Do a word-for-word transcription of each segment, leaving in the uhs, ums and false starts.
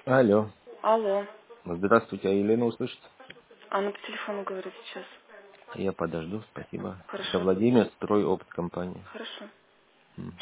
Алло. Алло. Здравствуйте, а Елена услышит? Она по телефону говорит сейчас. Я подожду, спасибо. Это Хорошо. Владимир, строй опыт компании. Хорошо. М.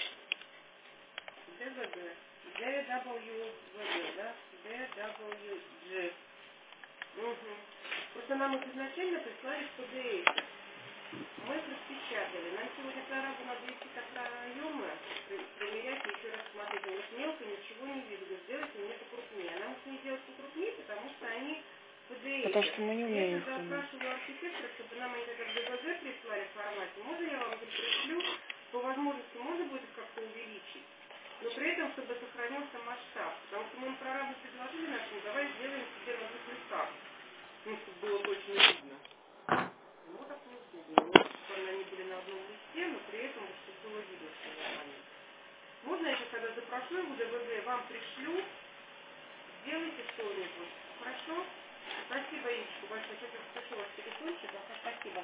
Мгм. Просто нам их изначально прислали в пэ дэ эф. Мы их распечатали. Нам сегодня прорабу надо идти как проемы, проверять, еще раз смотреть. У них мелко, ничего не видно. Говорит, сделайте мне покрупнее. А нам их не делать покрупнее, потому что они в пэ дэ эф. Потому что мы не умеем. Я тогда спрашивала архитектора, чтобы нам они тогда в дэ вэ гэ прислали в формате. Можно я вам говорит, пришлю? По возможности можно будет их как-то увеличить? Но при этом, чтобы сохранился масштаб. Потому что мы им прорабу предложили нашему, давай сделаем себе на двух листах. Ну, чтобы было точно видно. Ну, так неудобно. Вот, чтобы они были на одном листе, но при этом, вот, чтобы было видно, что нормально. Можно я сейчас, когда запрошу его дэ вэ гэ, вам пришлю, сделайте что-нибудь. Хорошо? Спасибо, Ильичку, большое. Сейчас я спешу вас телефончик. Ага, спасибо.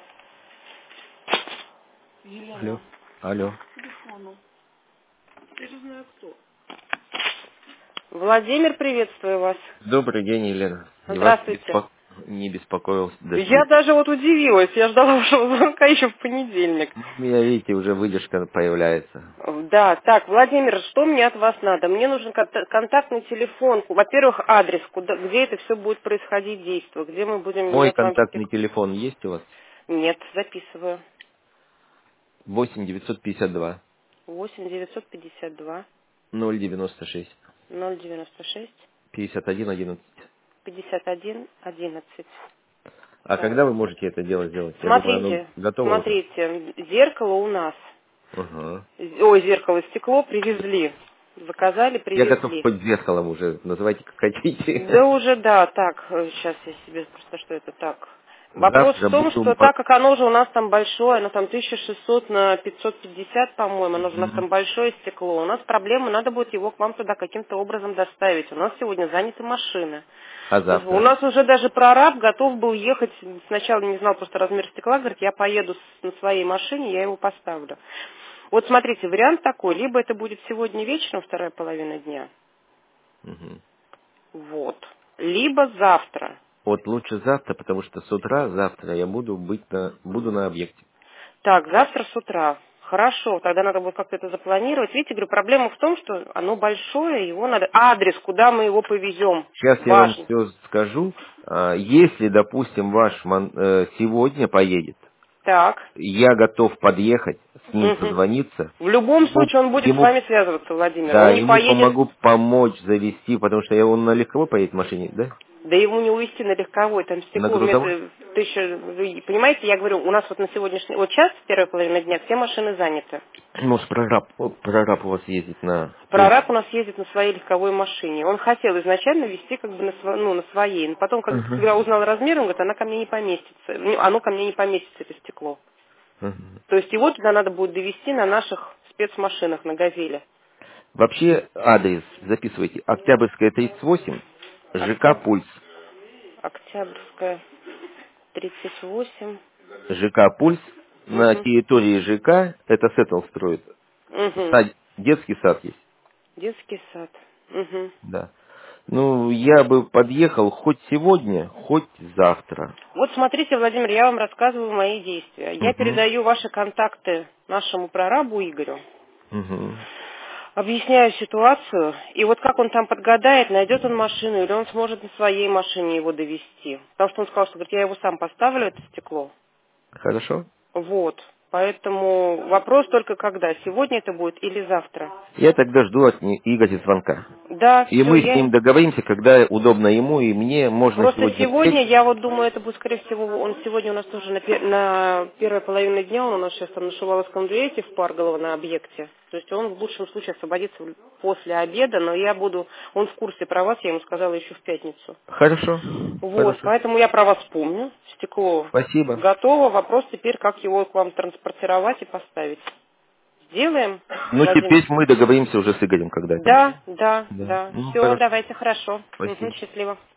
Алло. Елена, Алло. по телефону. Я же знаю, кто. Владимир, приветствую вас. Добрый день, Елена. Я вас Здравствуйте. беспо- не беспокоил Я дождик. даже вот удивилась. Я ждала вашего звонка еще в понедельник. Ну, у меня, видите, уже выдержка появляется. Да, так, Владимир, что мне от вас надо? Мне нужен кон- контактный телефон. Во-первых, адрес, куда, где это все будет происходить, действие, где мы будем Мой менять вам контактный стекло. телефон есть у вас? Нет, записываю. восемь девятьсот пятьдесят два восемь девятьсот пятьдесят два ноль девяносто шесть ноль девяносто шесть пятьдесят один одиннадцать. пятьдесят один одиннадцать. А Так. когда вы можете это дело сделать? Я думаю, оно Смотрите, готово уже. смотрите, зеркало у нас. Ага. Ой, зеркало, стекло привезли. Заказали, Я готов привезли. хоть зеркалом уже, называйте как Да хотите. уже, да, так, сейчас я себе просто, что это так. Вопрос в Завтра том, буду... что так как оно же у нас там большое, оно там тысяча шестьсот на пятьсот пятьдесят, по-моему, оно же у нас Мгм. там большое стекло. У нас проблема, надо будет его к вам туда каким-то образом доставить. У нас сегодня заняты машины. А У завтра? нас уже даже прораб готов был ехать, сначала не знал просто размер стекла, говорит, я поеду с- на своей машине, я его поставлю. Вот смотрите, вариант такой, либо это будет сегодня вечером, вторая половина дня, Мгм. вот, либо завтра. Вот лучше завтра, потому что с утра завтра я буду быть на, буду на объекте. Так, завтра с утра. Хорошо, тогда надо будет как-то это запланировать. Видите, говорю, проблема в том, что оно большое, его надо... Адрес, куда мы его повезем, Сейчас я вам важно. все скажу. А, Если, допустим, ваш мон- э, сегодня поедет, Так. я готов подъехать, с ним Мгм. созвониться. В любом Ему, случае он будет с ему, вами связываться, Владимир. да, Он не ему поедет... помогу помочь завести, потому что я он на легковой поедет в машине, да? Да его не увезти на легковой, там На стекло грузовой? метр тысяча, вы понимаете, я говорю, у нас вот на сегодняшний, вот сейчас, первая половина дня, все машины заняты. Может, прораб, о, прораб у вас ездит на Прораб у Тойоте. нас ездит на своей легковой машине. Он хотел изначально везти как бы на, сво- ну, на своей, но потом, как- Ага. когда узнал размер, он говорит, она ко мне не поместится, ну, оно ко мне не поместится, это стекло. Ага. То есть его туда надо будет довезти на наших спецмашинах, на «Газели». Вообще адрес записывайте. Октябрьская тридцать восемь, ЖК Октябрь, Пульс. Октябрьская, тридцать восемь. ЖК Пульс. На Угу. территории ЖК, это Сеттл строит, Угу. сад- детский сад есть. Детский сад. Угу. Да. Ну, я бы подъехал хоть сегодня, хоть завтра. Вот смотрите, Владимир, я вам рассказываю мои действия. Я Угу. передаю ваши контакты нашему прорабу Игорю, Угу. объясняю ситуацию, и вот как он там подгадает, найдет он машину, или он сможет на своей машине его довести. Потому что он сказал, что говорит, я его сам поставлю, это стекло. Хорошо? Вот. Поэтому вопрос только когда, сегодня это будет или завтра. Я тогда жду от ни- Игоря звонка. Да, И все, мы с я... ним договоримся, когда удобно ему и мне, можно Просто сегодня в сегодня, пять. я вот думаю, это будет, скорее всего, он сегодня у нас тоже на, пе- на первой половине дня, он у нас сейчас там на Шуваловском дуэте в Парголово на объекте. То есть он в лучшем случае освободится после обеда, но я буду, он в курсе про вас, я ему сказала еще в пятницу. Хорошо. Вот, Хорошо. поэтому я про вас помню. Стекло Спасибо. готово, вопрос теперь, как его к вам транспортировать и поставить. Сделаем, Ну, Владимир? теперь мы договоримся уже с Игорем, когда это будет. Да, да, Да. да. Ну, Все, хорошо. давайте, хорошо. Мгм, Спасибо. счастливо.